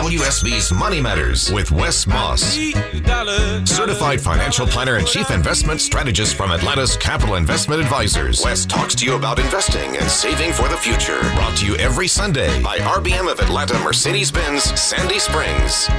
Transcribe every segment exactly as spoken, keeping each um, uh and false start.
W S B's Money Matters with Wes Moss. Certified financial planner and chief investment strategist from Atlanta's Capital Investment Advisors. Wes talks to you about investing and saving for the future. Brought to you every Sunday by R B M of Atlanta Mercedes-Benz Sandy Springs.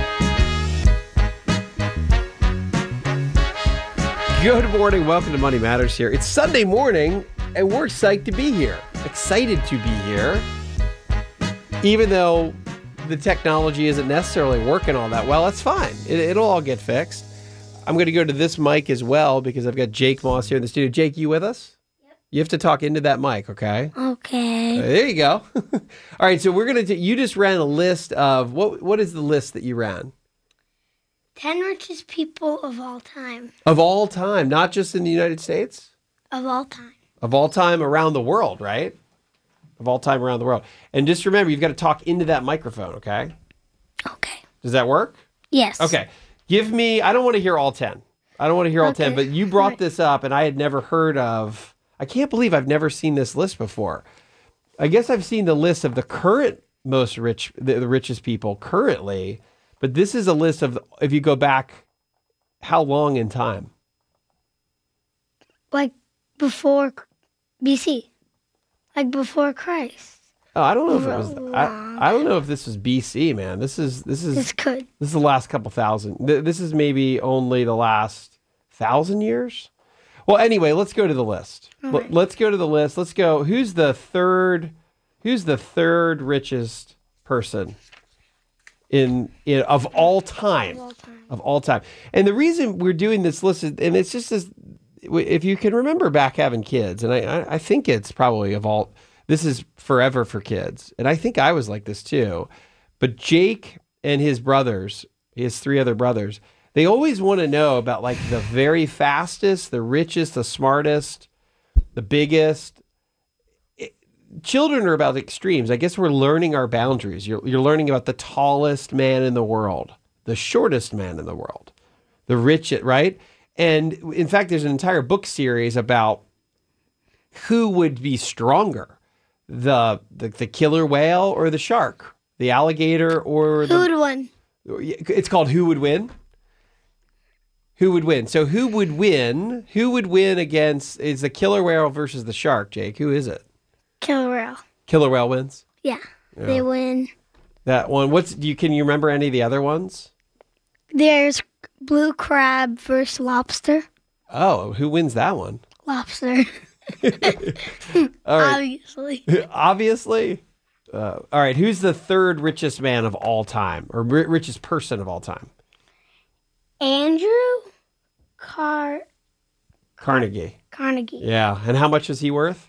Good morning. Welcome to Money Matters here. It's Sunday morning, and we're psyched to be here. Excited to be here. Even though the technology isn't necessarily working all that well, it's fine. It, it'll all get fixed. I'm going to go to this mic as well because I've got Jake Moss here in the studio. Jake, you with us? Yep. You have to talk into that mic, okay? Okay. Uh, there you go. All right, so we're going to, you just ran a list of, what? what is the list that you ran? Ten richest people of all time. Of all time, not just in the United States? Of all time. Of all time around the world, right? Of all time around the world. And just remember, you've got to talk into that microphone, okay? Okay. Does that work? Yes. Okay. Give me, I don't want to hear all ten. I don't want to hear all Okay. ten, but you brought this up and I had never heard of, I can't believe I've never seen this list before. I guess I've seen the list of the current most rich, the, the richest people currently, but this is a list of, if you go back, how long in time? Like before B C. Like before Christ. Oh, I don't know if it was, I, I don't know if this was B C, man. This is, this is, This could. this is the last couple thousand. Th- This is maybe only the last thousand years. Well, anyway, let's go to the list. L- right. Let's go to the list. Let's go. Who's the third, who's the third richest person in, in of all time? Of all time. Of all time. And the reason we're doing this list is, and it's just as, if you can remember back having kids, and I, I, I think it's probably of all, this is forever for kids. And I think I was like this too. But Jake and his brothers, he has three other brothers, they always want to know about like the very fastest, the richest, the smartest, the biggest. It, children are about extremes. I guess we're learning our boundaries. You're, you're learning about the tallest man in the world, the shortest man in the world, the richest, right? And in fact, there's an entire book series about who would be stronger, the the, the killer whale or the shark, the alligator or the... Who would win? It's called Who Would Win? Who would win? So who would win? Who would win against, is the killer whale versus the shark, Jake? Who is it? Killer whale. Killer whale wins? Yeah. They win. That one. What's, do you, can you remember any of the other ones? There's blue crab versus lobster. Oh, who wins that one? Lobster. All right. Obviously. Obviously. Uh, all right. Who's the third richest man of all time, or ri- richest person of all time? Andrew Car Carnegie. Carnegie. Yeah. And how much is he worth?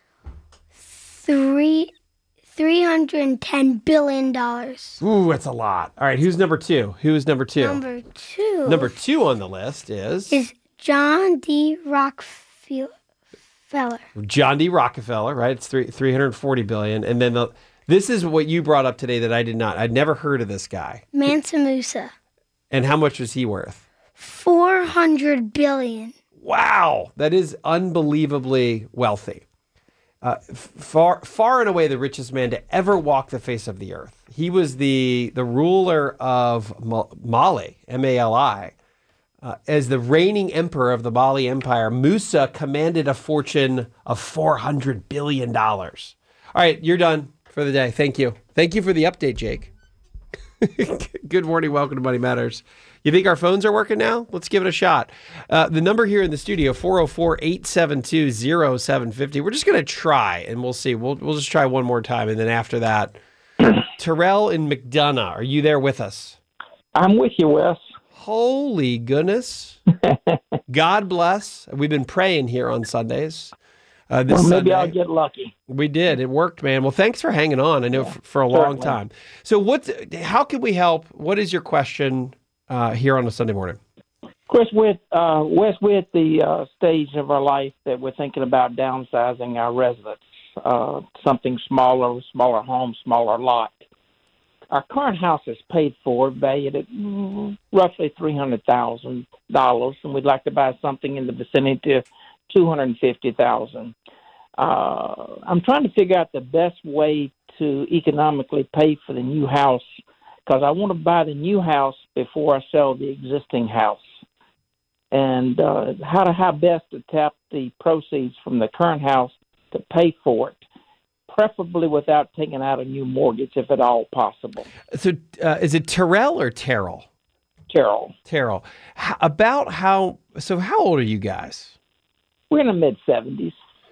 Three three hundred and ten billion dollars. Ooh, that's a lot. All right. Who's number two? Who is number two? Number two. Number two on the list is is John D. Rockefeller. John D. Rockefeller, right? It's three three hundred forty billion, and then the this is what you brought up today that I did not. I'd never heard of this guy. Mansa Musa. And how much was he worth? Four hundred billion. Wow, that is unbelievably wealthy. Uh, far, far and away the richest man to ever walk the face of the earth. He was the the ruler of Mali, M A L I. Uh, as the reigning emperor of the Mali Empire, Musa commanded a fortune of four hundred billion dollars. All right, you're done for the day. Thank you. Thank you for the update, Jake. Good morning. Welcome to Money Matters. You think our phones are working now? Let's give it a shot. Uh, the number here in the studio, four oh four, eight seven two, oh seven five oh. We're just going to try, and we'll see. We'll, we'll just try one more time, and then after that, Terrell in McDonough, are you there with us? I'm with you, Wes. Holy goodness. God bless. We've been praying here on Sundays. Uh, this well, maybe Sunday. I'll get lucky. We did. It worked, man. Well, thanks for hanging on. I know Yeah, f- for a long certainly. time. So what? How can we help? What is your question uh, here on a Sunday morning? Of course, with uh, Wes, we're at the uh, stage of our life that we're thinking about downsizing our residence, uh, something smaller, smaller home, smaller lot. Our current house is paid for, valued at mm, roughly three hundred thousand dollars, and we'd like to buy something in the vicinity of two hundred fifty thousand dollars. Uh, I'm trying to figure out the best way to economically pay for the new house because I want to buy the new house before I sell the existing house. And uh, how to how best to tap the proceeds from the current house to pay for it, preferably without taking out a new mortgage, if at all possible. So uh, is it Terrell or Terrell? Terrell. Terrell. H- about how, so how old are you guys? We're in the mid-seventies.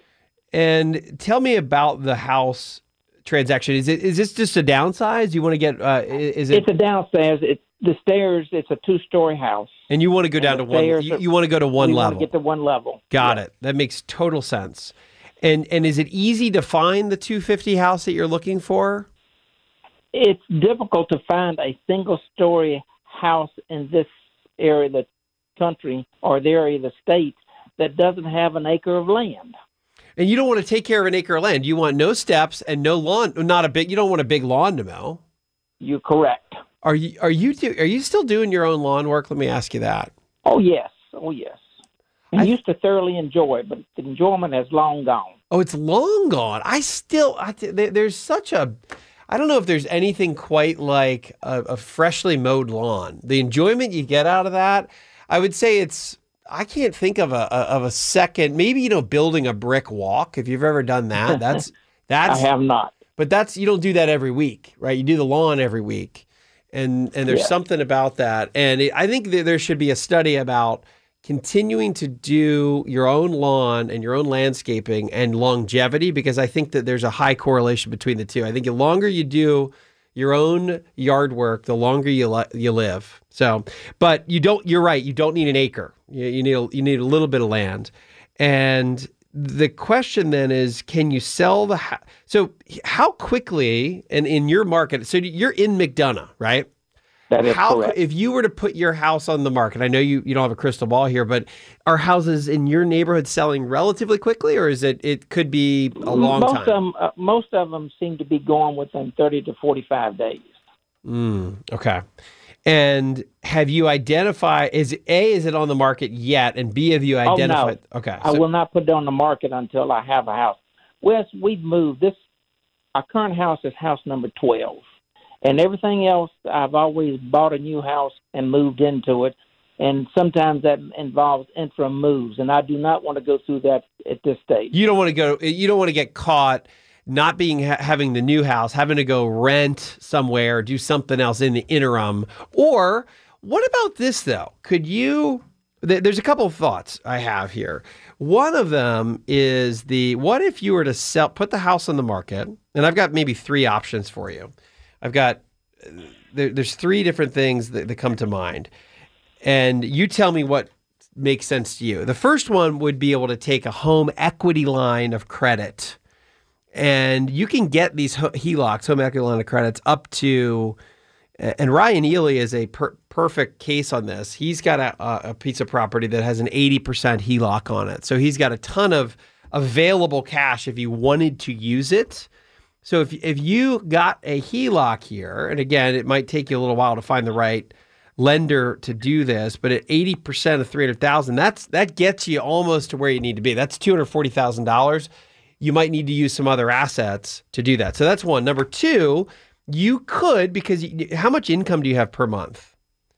And tell me about the house transaction. Is it is this just a downsize? You want to get, uh, is it? It's a downstairs. It's the stairs, it's a two-story house. And you want to go down to one, you, you want to go to one we level. We want to get to one level. Got yeah. it. That makes total sense. And and is it easy to find the two fifty house that you're looking for? It's difficult to find a single-story house in this area of the country or the area of the state that doesn't have an acre of land. And you don't want to take care of an acre of land. You want no steps and no lawn. Not a big. You don't want a big lawn to mow. You're correct. Are you are you do, are you still doing your own lawn work? Let me ask you that. Oh yes, oh yes. I, I used to thoroughly enjoy it, but the enjoyment has long gone. Oh, it's long gone. I still. I, there's such a. I don't know if there's anything quite like a, a freshly mowed lawn. The enjoyment you get out of that, I would say it's. I can't think of a, a of a second. Maybe you know, building a brick walk. If you've ever done that, that's that's. I have not. But that's you don't do that every week, right? You do the lawn every week, and and there's yeah. something about that. And it, I think that there should be a study about continuing to do your own lawn and your own landscaping and longevity, because I think that there's a high correlation between the two. I think the longer you do your own yard work, the longer you li- you live. So, but you don't. You're right. You don't need an acre. You, you need a, you need a little bit of land. And the question then is, can you sell the house? So, how quickly? And in your market, so you're in McDonough, right? That is How, correct. if you were to put your house on the market, I know you, you don't have a crystal ball here, but are houses in your neighborhood selling relatively quickly, or is it it could be a long most time? Of them, uh, most of them seem to be going within thirty to forty-five days. Mm, okay. And have you identified, is it, A, is it on the market yet? And B, have you identified? Oh, no. Okay. I so- will not put it on the market until I have a house. Wes, we've moved. This, our current house is house number twelve. And everything else, I've always bought a new house and moved into it. And sometimes that involves interim moves. And I do not want to go through that at this stage. You don't want to go, you don't want to get caught not being ha- having the new house, having to go rent somewhere, do something else in the interim. Or what about this though? Could you, th- there's a couple of thoughts I have here. One of them is the, what if you were to sell, put the house on the market, and I've got maybe three options for you. I've got, there, there's three different things that, that come to mind. And you tell me what makes sense to you. The first one would be able to take a home equity line of credit. And you can get these H E L O Cs, home equity line of credits, up to, and Ryan Ely is a per, perfect case on this. He's got a, a piece of property that has an eighty percent H E L O C on it. So he's got a ton of available cash if you wanted to use it. So if if you got a H E L O C here, and again, it might take you a little while to find the right lender to do this, but at eighty percent of three hundred thousand dollars, that's that gets you almost to where you need to be. That's two hundred forty thousand dollars. You might need to use some other assets to do that. So that's one. Number two, you could, because you, how much income do you have per month?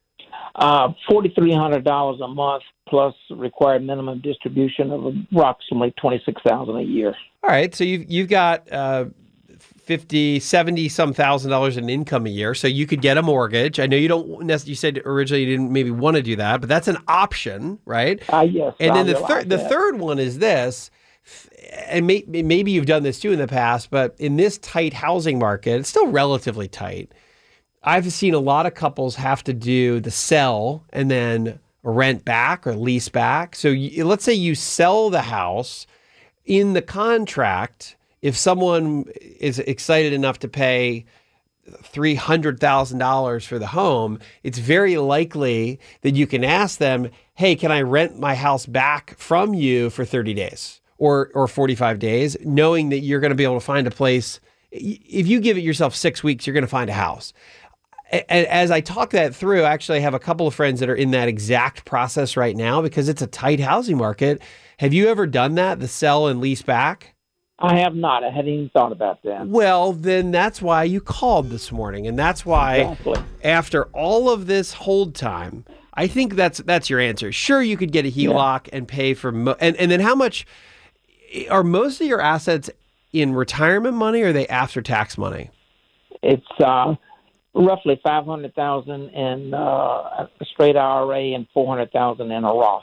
Uh, four thousand three hundred dollars a month plus required minimum distribution of approximately twenty-six thousand dollars a year. All right. So you've, you've got uh, fifty, seventy some thousand dollars in income a year. So you could get a mortgage. I know you don't necessarily, you said originally you didn't maybe want to do that, but that's an option, right? Uh, yes. And I then the realize third, the that. third one is this, and may, maybe you've done this too in the past, but in this tight housing market, it's still relatively tight. I've seen a lot of couples have to do the sell and then rent back or lease back. So you, let's say you sell the house. In the contract, if someone is excited enough to pay three hundred thousand dollars for the home, it's very likely that you can ask them, hey, can I rent my house back from you for thirty days or or forty-five days, knowing that you're going to be able to find a place. If you give it yourself six weeks, you're going to find a house. And as I talk that through, actually I have a couple of friends that are in that exact process right now because it's a tight housing market. Have you ever done that, the sell and lease back? I have not. I hadn't even thought about that. Well, then that's why you called this morning, and that's why Exactly. after all of this hold time, I think that's that's your answer. Sure, you could get a H E L O C and pay for mo- and and then how much are most of your assets in retirement money, or are they after tax money? It's uh, roughly five hundred thousand in uh, a straight I R A and four hundred thousand in a Roth.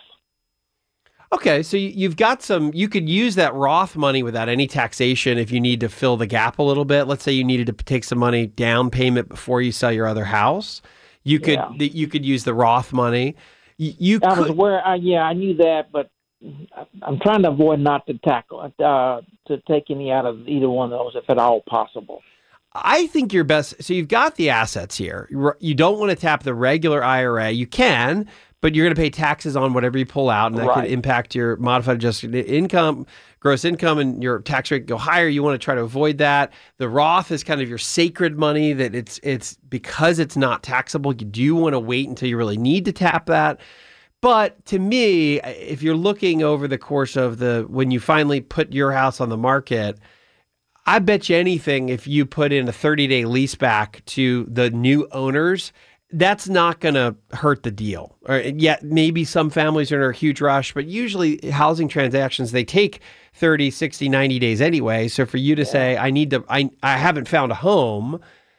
Okay, so you- you've got some, you could use that Roth money without any taxation if you need to fill the gap a little bit. Let's say you needed to take some money down payment before you sell your other house. You could Yeah. th- you could use the Roth money. You, you I was could, aware. I, yeah, I knew that, but I'm trying to avoid not to tackle uh, to take any out of either one of those, if at all possible. I think your best, so you've got the assets here. You're- You don't want to tap the regular I R A. You can, but you're going to pay taxes on whatever you pull out, and that Right. could impact your modified adjusted income, gross income, and your tax rate go higher. You want to try to avoid that. The Roth is kind of your sacred money that it's it's because it's not taxable. You do want to wait until you really need to tap that. But to me, if you're looking over the course of the when you finally put your house on the market, I bet you anything if you put in a thirty-day lease back to the new owners, that's not going to hurt the deal. Or yet maybe some families are in a huge rush, but usually housing transactions, they take thirty, sixty, ninety days anyway. So for you to say, I need to, I, I haven't found a home,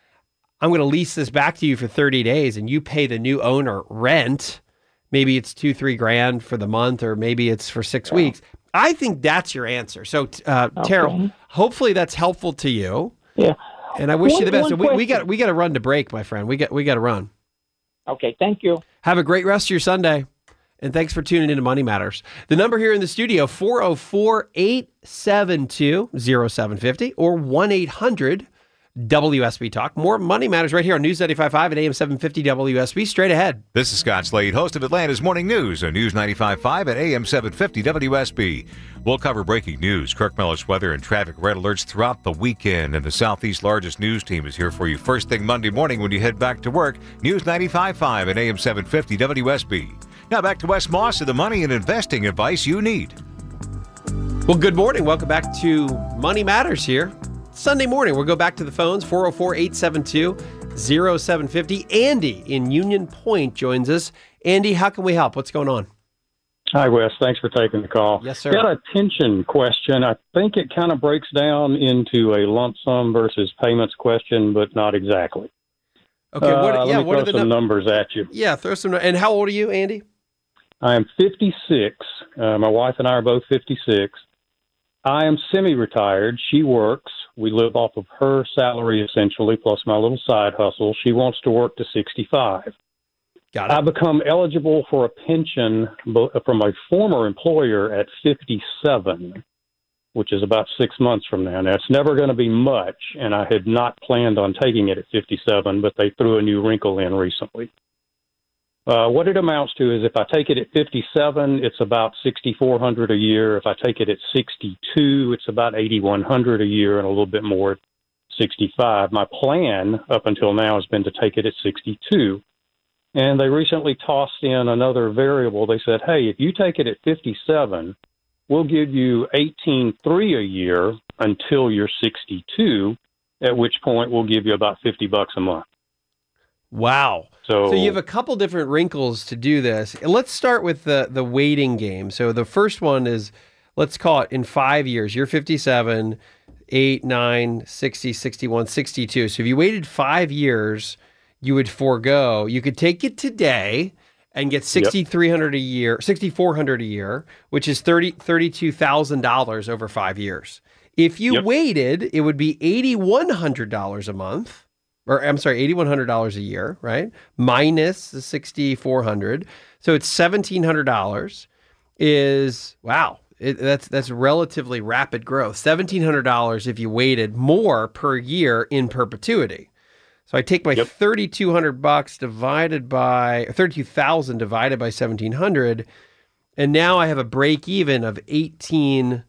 I'm going to lease this back to you for thirty days and you pay the new owner rent. Maybe it's two, three grand for the month, or maybe it's for six Yeah. weeks. I think that's your answer. So, uh, Okay. Terrell, hopefully that's helpful to you. Yeah. And I wish One- you the best. one So we, we question. got we got to run to break, my friend. We got we got to run. Okay. Thank you. Have a great rest of your Sunday. And thanks for tuning into Money Matters. The number here in the studio, four oh four, eight seven two, oh seven five oh or one eight hundred W S B Talk. More Money Matters right here on News ninety-five point five at A M seven fifty W S B. Straight ahead. This is Scott Slade, host of Atlanta's Morning News on News ninety-five point five at A M seven fifty W S B. We'll cover breaking news, Kirk Mellish weather, and traffic red alerts throughout the weekend. And the Southeast's largest news team is here for you first thing Monday morning when you head back to work. News ninety-five point five at A M seven fifty W S B. Now back to Wes Moss with the money and investing advice you need. Well, good morning. Welcome back to Money Matters here. Sunday morning, we'll go back to the phones, four oh four, eight seven two, oh seven five oh. Andy in Union Point joins us. Andy, how can we help? What's going on? Hi, Wes. Thanks for taking the call. Yes, sir. Got a pension question. I think it kind of breaks down into a lump sum versus payments question, but not exactly. Okay, what, Uh, yeah, let me what are throw the some num- numbers at you. Yeah, throw some. And how old are you, Andy? I am fifty-six. Uh, my wife and I are both fifty-six. I am semi-retired. She works. We live off of her salary, essentially, plus my little side hustle. She wants to work to sixty-five. Got I it. become eligible for a pension bo- from a former employer at fifty-seven, which is about six months from now. Now, it's never going to be much, and I had not planned on taking it at fifty-seven, but they threw a new wrinkle in recently. Uh, what it amounts to is if I take it at fifty-seven, it's about sixty-four hundred dollars a year. If I take it at sixty-two, it's about eighty-one hundred dollars a year and a little bit more at sixty-five. My plan up until now has been to take it at sixty-two. And they recently tossed in another variable. They said, hey, if you take it at fifty-seven, we'll give you eighteen three a year until you're sixty-two, at which point we'll give you about fifty bucks a month. Wow. So, So you have a couple different wrinkles to do this. And let's start with the the waiting game. So the first one is, let's call it in five years. You're fifty-seven, eight, nine, sixty, sixty-one, sixty-two. So if you waited five years, you would forego. You could take it today and get sixty-three hundred dollars a year, sixty-four hundred dollars a year, which is thirty thirty-two thousand dollars over five years. If you Yep. waited, it would be eighty-one hundred dollars a month. Or I'm sorry, eighty-one hundred dollars a year, right? Minus the sixty-four hundred dollars. So it's seventeen hundred dollars is, wow, it, that's that's relatively rapid growth. seventeen hundred dollars if you waited more per year in perpetuity. So I take my Yep. thirty-two hundred bucks divided by, thirty-two thousand divided by seventeen hundred, and now I have a break even of eighteen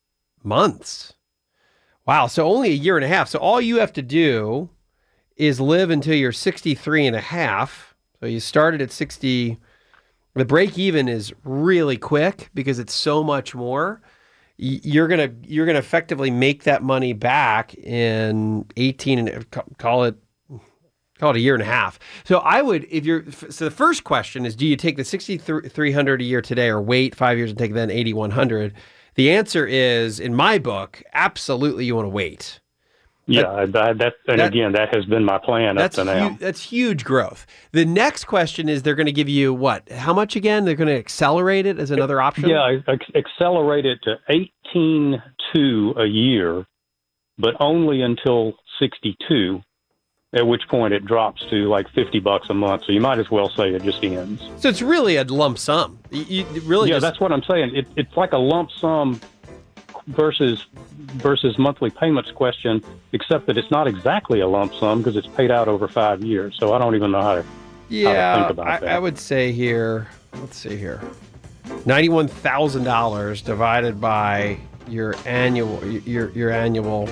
months. Wow, so only a year and a half. So all you have to do is live until you're sixty-three and a half. So you started at sixty. The break even is really quick because it's so much more. you're gonna you're gonna effectively make that money back in eighteen and call it call it a year and a half. So I would, if you're, so the first question is, do you take the sixty-three hundred a year today or wait five years and take then eighty-one hundred? The answer is, in my book, absolutely you want to wait. Yeah, that, that and that, again, that has been my plan up to now. Hu- that's huge growth. The next question is, they're going to give you what? How much again? They're going to accelerate it as another option? Yeah, ac- accelerate it to eighteen point two a year, but only until sixty-two, at which point it drops to like fifty bucks a month. So you might as well say it just ends. So it's really a lump sum. You, you really yeah, just... that's what I'm saying. It, it's like a lump sum versus versus monthly payments question, except that it's not exactly a lump sum because it's paid out over five years. So I don't even know how to, yeah, how to think about I, that. I would say here, let's see here, ninety-one thousand dollars divided by your annual, your your annual,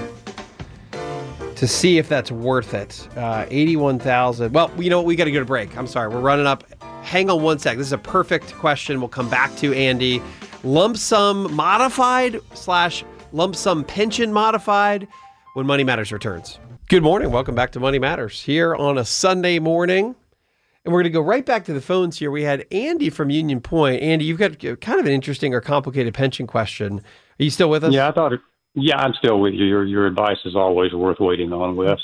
to see if that's worth it. Uh, eighty-one thousand. Well, you know what? We got to go to break. I'm sorry. We're running up. Hang on one sec. This is a perfect question. We'll come back to Andy. Lump sum modified slash lump sum pension modified when Money Matters returns. Good morning. Welcome back to Money Matters here on a Sunday morning. And we're going to go right back to the phones here. We had Andy from Union Point. Andy, you've got kind of an interesting or complicated pension question. Are you still with us? Yeah, I thought it. Yeah, I'm still with you. Your your advice is always worth waiting on, Wes.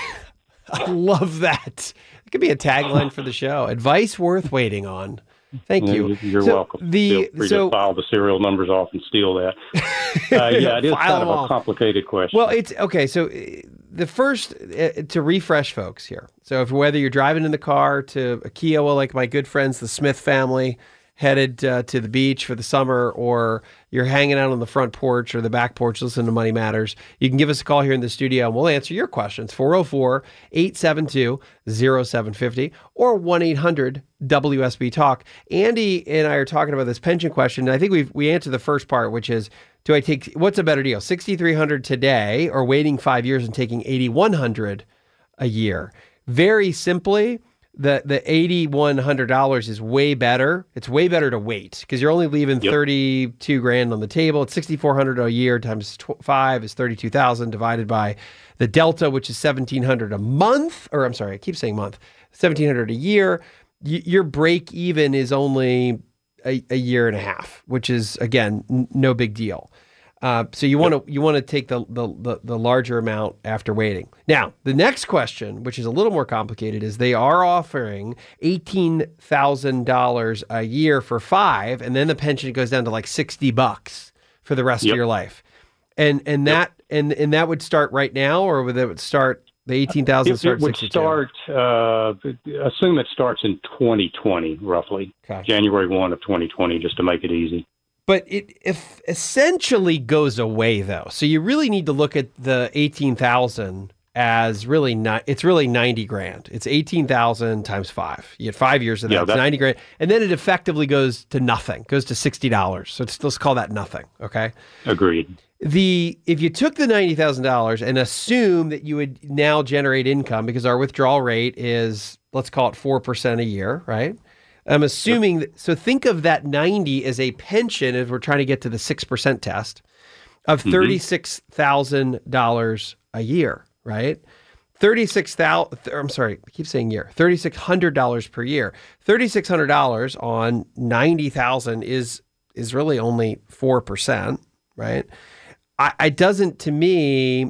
I love that. It could be a tagline for the show. Advice worth waiting on. Thank you. You're so welcome. The, Feel free so, to file the serial numbers off and steal that. Uh, yeah, it is kind of a complicated question. Well, it's okay. So the first, uh, to refresh folks here. So if whether you're driving in the car to a Kiowa, like my good friends, the Smith family, headed uh, to the beach for the summer, or you're hanging out on the front porch or the back porch listening to Money Matters, you can give us a call here in the studio and we'll answer your questions. four oh four, eight seven two, oh seven five oh or one eight hundred W S B Talk. Andy and I are talking about this pension question, and I think we've we answered the first part, which is, do I take, what's a better deal, sixty-three hundred today or waiting five years and taking eighty-one hundred a year? Very simply, The the eighty-one hundred dollars is way better. It's way better to wait because you're only leaving yep. thirty-two grand on the table. It's sixty-four hundred a year times tw- five is thirty-two thousand divided by the delta, which is seventeen hundred a month. Or I'm sorry, I keep saying month. seventeen hundred a year. Y- your break even is only a, a year and a half, which is again n- no big deal. Uh, so you want to you want to take the, the the the larger amount after waiting. Now, the next question, which is a little more complicated, is they are offering eighteen thousand dollars a year for five, and then the pension goes down to like sixty bucks for the rest yep. of your life. And and that yep. and and that would start right now, or would it start the eighteen thousand start it would sixty-two? Start. Uh, assume it starts in twenty twenty, roughly okay. January first of twenty twenty, just to make it easy. But it if essentially goes away though. So you really need to look at the eighteen thousand as really not, it's really ninety grand. It's eighteen thousand times five. You get five years of that, yeah, it's ninety grand. And then it effectively goes to nothing, goes to sixty dollars. So it's, let's call that nothing. Okay. Agreed. The, if you took the ninety thousand dollars and assume that you would now generate income because our withdrawal rate is, let's call it four percent a year, right? I'm assuming that, so think of that ninety as a pension, as we're trying to get to the six percent test, of thirty-six thousand dollars a year, right? thirty-six thousand dollars, I'm sorry, I keep saying year, three thousand six hundred dollars per year. three thousand six hundred dollars on ninety thousand is is really only four percent, right? I, it doesn't, to me,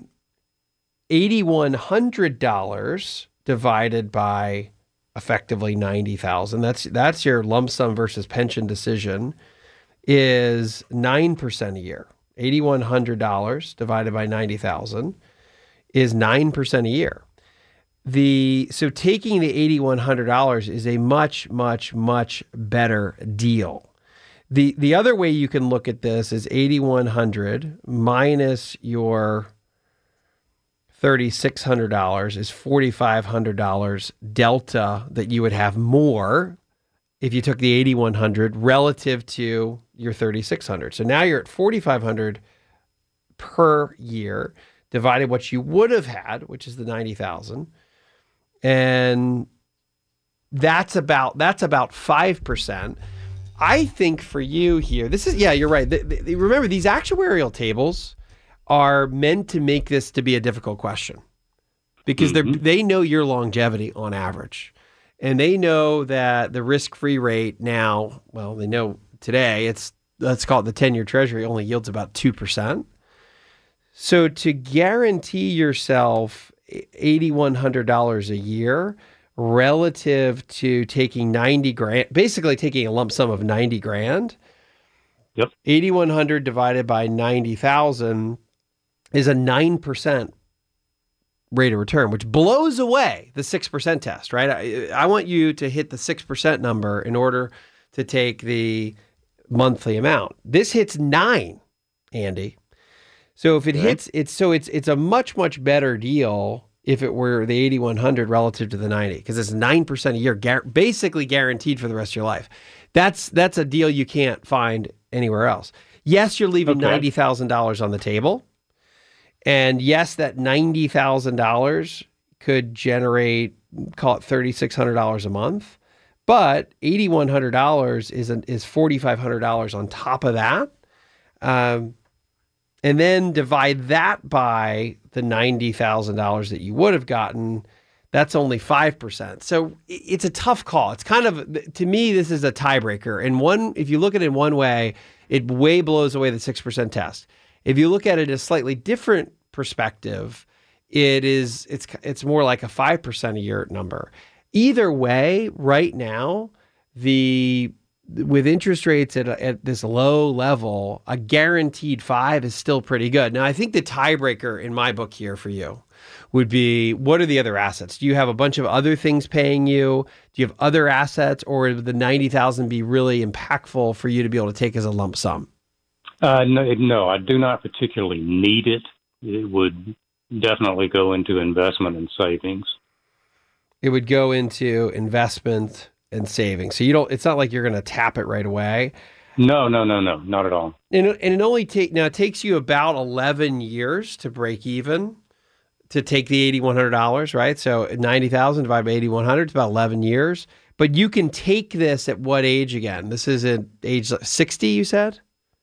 eight thousand one hundred dollars divided by effectively ninety thousand. That's that's your lump sum versus pension decision, is nine percent a year. eight thousand one hundred dollars divided by ninety thousand is nine percent a year. The so taking the eight thousand one hundred dollars is a much much much better deal. The the other way you can look at this is eight thousand one hundred minus your three thousand six hundred dollars is four thousand five hundred dollars delta that you would have more if you took the eight thousand one hundred relative to your three thousand six hundred. So now you're at four thousand five hundred per year divided what you would have had, which is the ninety thousand. And that's about that's about five percent. I think for you here, this is, yeah, you're right. The, the, remember, these actuarial tables are meant to make this to be a difficult question because mm-hmm. they they know your longevity on average. And they know that the risk-free rate now, well, they know today, it's let's call it the ten-year Treasury, only yields about two percent. So to guarantee yourself eight thousand one hundred dollars a year relative to taking ninety grand, basically taking a lump sum of ninety grand, yep. eight thousand one hundred divided by ninety thousand is a nine percent rate of return, which blows away the six percent test, right? I, I want you to hit the six percent number in order to take the monthly amount. This hits nine, Andy. So if it okay. hits, it's so it's it's a much, much better deal if it were the eight thousand one hundred relative to the ninety, because it's nine percent a year, gar- basically guaranteed for the rest of your life. That's that's a deal you can't find anywhere else. Yes, you're leaving okay. ninety thousand dollars on the table. And yes, that ninety thousand dollars could generate, call it three thousand six hundred dollars a month. But eight thousand one hundred dollars is an, is four thousand five hundred dollars on top of that. Um, and then divide that by the ninety thousand dollars that you would have gotten. That's only five percent. So it's a tough call. It's kind of, to me, this is a tiebreaker. And one, if you look at it in one way, it way blows away the six percent test. If you look at it a slightly different perspective, it is it's it's more like a five percent a year number. Either way, right now, the with interest rates at, at this low level, a guaranteed five is still pretty good. Now, I think the tiebreaker in my book here for you would be, what are the other assets? Do you have a bunch of other things paying you? Do you have other assets, or would the ninety thousand be really impactful for you to be able to take as a lump sum? Uh, no, no, I do not particularly need it. It would definitely go into investment and savings. It would go into investment and savings. So you don't. It's not like you're going to tap it right away. No, no, no, no, not at all. And, and it only take now it takes you about eleven years to break even to take the eight thousand one hundred dollars, right? So ninety thousand divided by eight thousand one hundred is about eleven years. But you can take this at what age again? This is at age sixty, you said?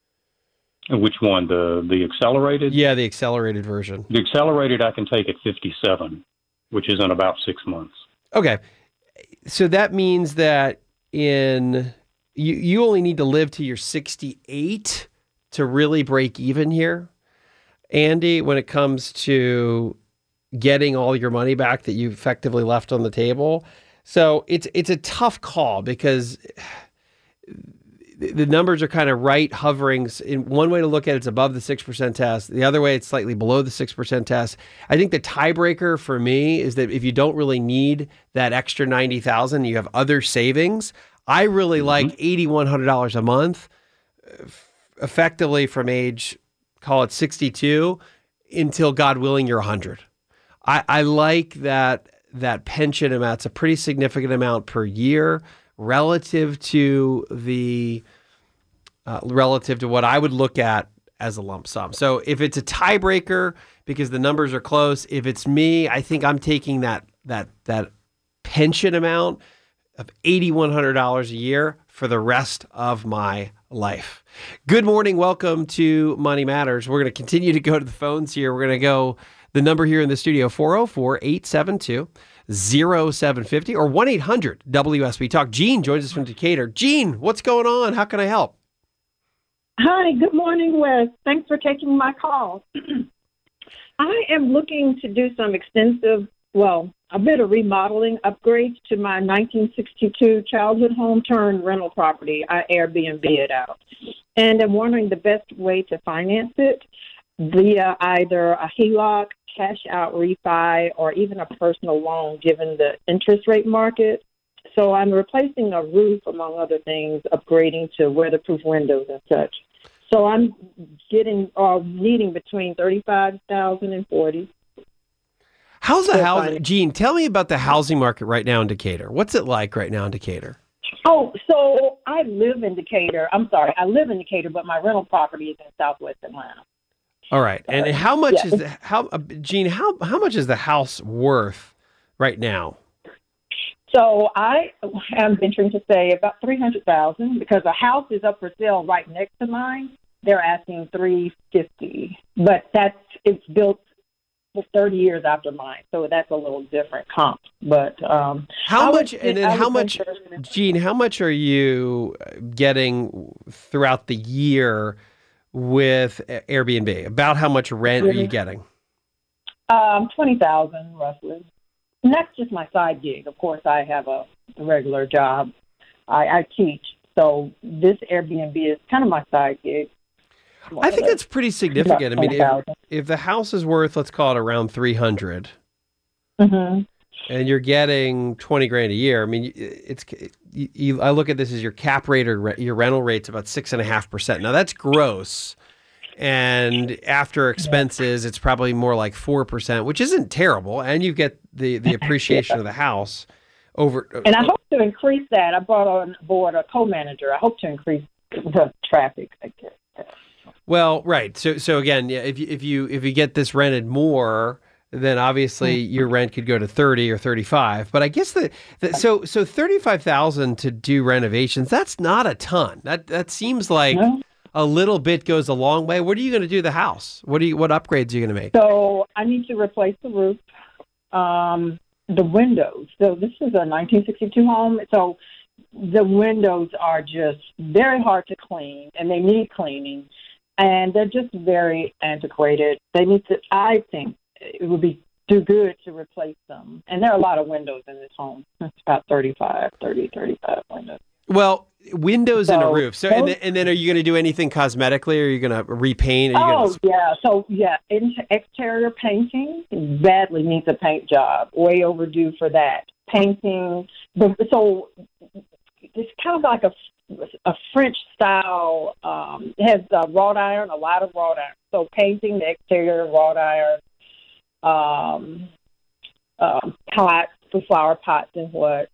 Which one? The the accelerated? Yeah, the accelerated version. The accelerated I can take at fifty-seven, which is in about six months. Okay. So that means that in you you only need to live till you're sixty-eight to really break even here, Andy, when it comes to getting all your money back that you effectively left on the table. So it's it's a tough call because the numbers are kind of right, hovering. In one way to look at it, it's above the six percent test. The other way, it's slightly below the six percent test. I think the tiebreaker for me is that if you don't really need that extra ninety thousand dollars, you have other savings. I really mm-hmm. like eight thousand one hundred dollars a month, effectively from age, call it sixty-two, until, God willing, you're one hundred. I, I like that that pension amount. It's a pretty significant amount per year, relative to the uh, relative to what I would look at as a lump sum. So if it's a tiebreaker because the numbers are close, if it's me, I think I'm taking that that that pension amount of eight thousand one hundred dollars a year for the rest of my life. Good morning. Welcome to Money Matters. We're going to continue to go to the phones here. We're going to go the number here in the studio, four oh four, eight seven two, oh seven five oh or one eight hundred W S B Talk. Gene joins us from Decatur. Gene, what's going on? How can I help? Hi, good morning, Wes. Thanks for taking my call. I am looking to do some extensive, well, a bit of remodeling upgrades to my nineteen sixty-two childhood home turned rental property. I Airbnb it out. And I'm wondering the best way to finance it via either a H E L O C, cash out refi, or even a personal loan given the interest rate market. So I'm replacing a roof, among other things, upgrading to weatherproof windows and such. So I'm getting or uh, needing between thirty-five thousand and forty. How's the housing, Gene? Tell me about the housing market right now in Decatur. What's it like right now in Decatur? Oh, so I live in Decatur. I'm sorry, I live in Decatur, but my rental property is in Southwest Atlanta. All right, and how much yeah. is the, how uh, Gene? How how much is the house worth right now? So I am venturing to say about three hundred thousand because a house is up for sale right next to mine. They're asking three fifty, but that's it's built thirty years after mine, so that's a little different comp. But um, how I much? would- And then I how would much, venture- Gene? How much are you getting throughout the year with Airbnb? About how much rent are you getting? Um, twenty thousand roughly. And that's just my side gig. Of course, I have a regular job. I, I teach, so this Airbnb is kind of my side gig. I think that's pretty significant. I mean, if, twenty thousand. if the house is worth, let's call it around three hundred, Mm-hmm. and you're getting twenty grand a year, I mean, it's. You, you, I look at this as your cap rate or re, your rental rate's about six and a half percent. Now that's gross. And after expenses, it's probably more like four percent, which isn't terrible. And you get the, the appreciation Yeah. of the house over. And I hope to increase that. I brought on board a co-manager. I hope to increase the traffic. I guess. Well, right. So, so again, yeah, if you, if you, if you get this rented more, then obviously your rent could go to thirty or thirty-five. But I guess that, that so, so thirty-five thousand to do renovations, that's not a ton. That, that seems like No. a little bit goes a long way. What are you going to do to the house? What do you, what upgrades are you going to make? So I need to replace the roof, um, the windows. So this is a nineteen sixty-two home. So the windows are just very hard to clean, and they need cleaning, and they're just very antiquated. They need to. I think it would be do good to replace them. And there are a lot of windows in this home. It's about thirty-five, thirty, thirty-five windows. Well, windows and a So, roof. So, and those- then, and then are you going to do anything cosmetically, or are you going to repaint? Are you Oh, gonna, yeah. So, yeah, in- exterior painting badly needs a paint job. Way overdue for that. Painting. The, so it's kind of like a, a French style. Um, it has uh, wrought iron, a lot of wrought iron. So painting the exterior, wrought iron, um, um, pots, the flower pots and what.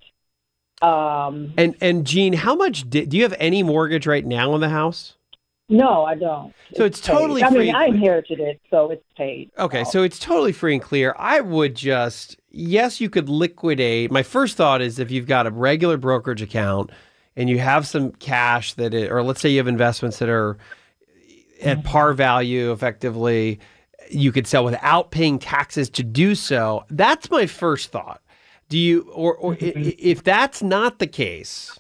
Um, and and Gene, how much di- do you have any mortgage right now on the house? no, I don't. So it's paid. totally I free. mean, I inherited it, so it's paid. Okay, Oh. so it's totally free and clear. I would just, yes, you could liquidate. My first thought is if you've got a regular brokerage account and you have some cash that, it, or let's say you have investments that are at par value effectively, you could sell without paying taxes to do so. That's my first thought. Do you, or, or i- i- if that's not the case,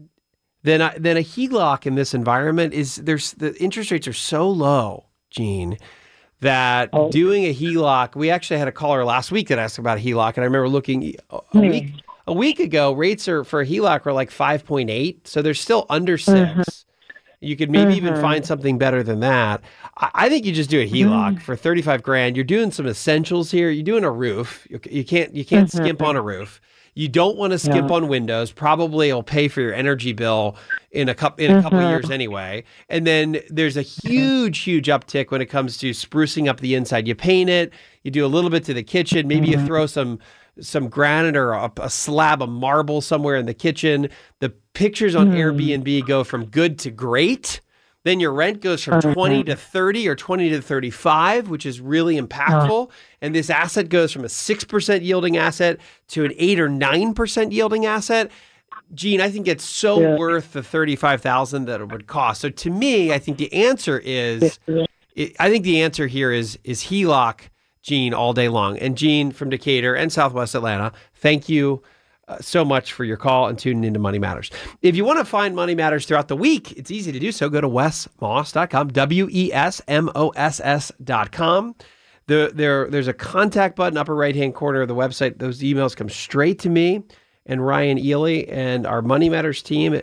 then I, then a H E L O C in this environment is there's the interest rates are so low, Gene, that Oh. doing a H E L O C. We actually had a caller last week that asked about a H E L O C, and I remember looking a, a week a week ago. Rates are for a H E L O C were like five point eight, so they're still under six. You could maybe even find something better than that. I, I think you just do a H E L O C for thirty-five grand. You're doing some essentials here. You're doing a roof. You, you can't you can't skimp on a roof. You don't want to skimp on windows. Probably it'll pay for your energy bill in a couple in a couple of years anyway. And then there's a huge, huge uptick when it comes to sprucing up the inside. You paint it. You do a little bit to the kitchen. Maybe you throw some some granite or a, a slab of marble somewhere in the kitchen. The pictures on Airbnb go from good to great. Then your rent goes from twenty to thirty or twenty to thirty-five, which is really impactful. And this asset goes from a six percent yielding asset to an eight or nine percent yielding asset. Gene, I think it's so Yeah. worth the thirty-five thousand dollars that it would cost. So to me, I think the answer is, it, I think the answer here is, is H E L O C, Gene, all day long. And Gene from Decatur and Southwest Atlanta, thank you uh, so much for your call and tuning into Money Matters. If you want to find Money Matters throughout the week, it's easy to do so. Go to wes moss dot com, W E S M O S S dot com. The, there, there's a contact button upper right-hand corner of the website. Those emails come straight to me and Ryan Ely and our Money Matters team.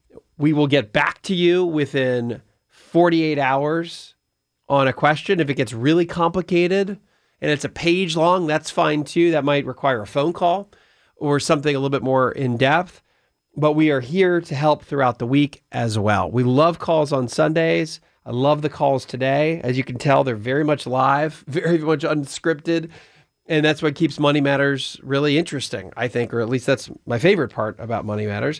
We will get back to you within forty-eight hours on a question. If it gets really complicated and it's a page long, that's fine too. That might require a phone call or something a little bit more in depth. But we are here to help throughout the week as well. We love calls on Sundays. I love the calls today. As you can tell, they're very much live, very much unscripted. And that's what keeps Money Matters really interesting, I think, or at least that's my favorite part about Money Matters.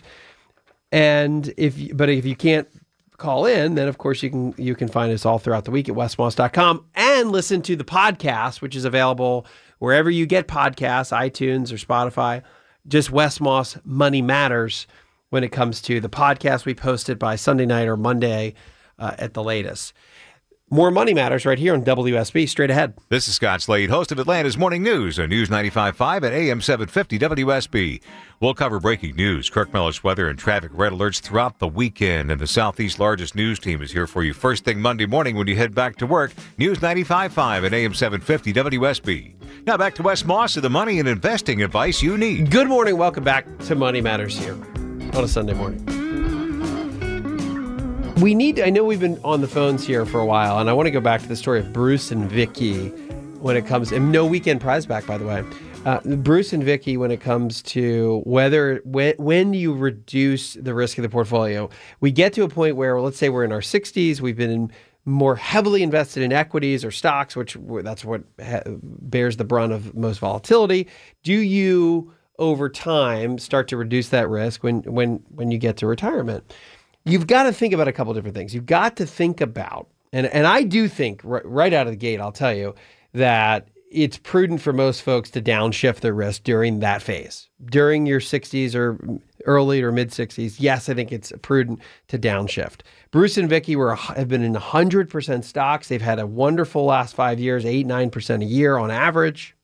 And if, you- but if you can't call in, then of course you can you can find us all throughout the week at wes moss dot com and listen to the podcast, which is available wherever you get podcasts, iTunes or Spotify. just Wes Moss Money Matters when it comes to the podcast we posted by Sunday night or Monday uh, at the latest. More Money Matters right here on W S B. Straight ahead. This is Scott Slade, host of Atlanta's Morning News on News ninety-five point five at A M seven fifty W S B. We'll cover breaking news, Kirk Mellish weather, and traffic red alerts throughout the weekend. And the Southeast's largest news team is here for you first thing Monday morning when you head back to work. News ninety-five point five at A M seven fifty W S B. Now back to Wes Moss with the money and investing advice you need. Good morning. Welcome back to Money Matters here on a Sunday morning. We need, I know we've been on the phones here for a while, and I want to go back to the story of Bruce and Vicky when it comes, and no weekend prize back, by the way. Uh, Bruce and Vicky, when it comes to whether, when, when you reduce the risk of the portfolio, we get to a point where, well, let's say we're in our sixties, we've been in, more heavily invested in equities or stocks, which that's what ha- bears the brunt of most volatility. Do you, over time, start to reduce that risk when when when you get to retirement? You've got to think about a couple different things. You've got to think about, and, and I do think r- right out of the gate, I'll tell you, that it's prudent for most folks to downshift their risk during that phase. During your sixties or early or mid-sixties, yes, I think it's prudent to downshift. Bruce and Vicky were have been in one hundred percent stocks. They've had a wonderful last five years, eight, nine percent a year on average.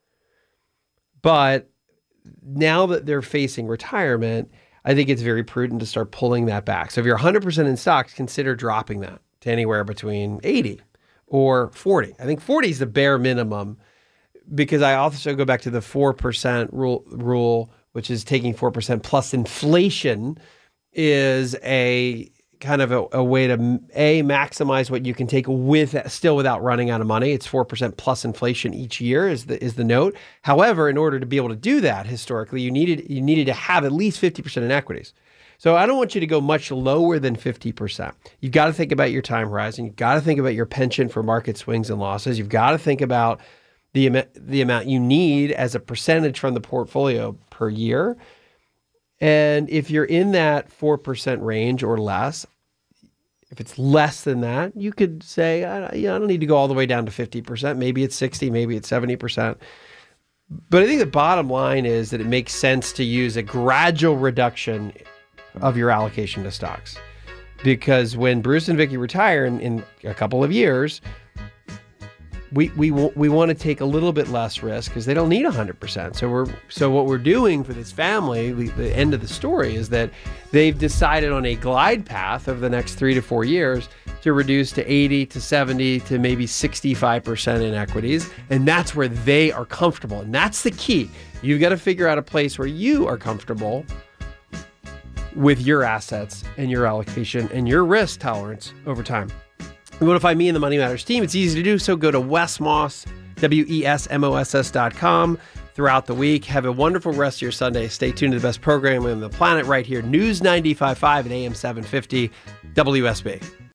But now that they're facing retirement, I think it's very prudent to start pulling that back. So if you're one hundred percent in stocks, consider dropping that to anywhere between eighty or forty. I think forty is the bare minimum, because I also go back to the four percent rule, rule, which is taking four percent plus inflation is a kind of a, a way to, A, maximize what you can take with still without running out of money. It's four percent plus inflation each year is the is the note. However, in order to be able to do that historically, you needed you needed to have at least fifty percent in equities. So I don't want you to go much lower than fifty percent. You've got to think about your time horizon. You've got to think about your penchant for market swings and losses. You've got to think about the, am- the amount you need as a percentage from the portfolio per year. And if you're in that four percent range or less, if it's less than that, you could say, I, you know, I don't need to go all the way down to fifty percent. Maybe it's sixty, maybe it's seventy percent. But I think the bottom line is that it makes sense to use a gradual reduction of your allocation to stocks. Because when Bruce and Vicky retire in, in a couple of years, we we we want to take a little bit less risk because they don't need one hundred percent. So we're so what we're doing for this family, the, the end of the story is that they've decided on a glide path over the next three to four years to reduce to eighty to seventy to maybe sixty-five percent in equities. And that's where they are comfortable. And that's the key. You've got to figure out a place where you are comfortable with your assets and your allocation and your risk tolerance over time. You want to find me and the Money Matters team? It's easy to do so. Go to Wes Moss, W E S M O S S dot com throughout the week. Have a wonderful rest of your Sunday. Stay tuned to the best programming on the planet right here. News ninety-five point five at A M seven fifty W S B.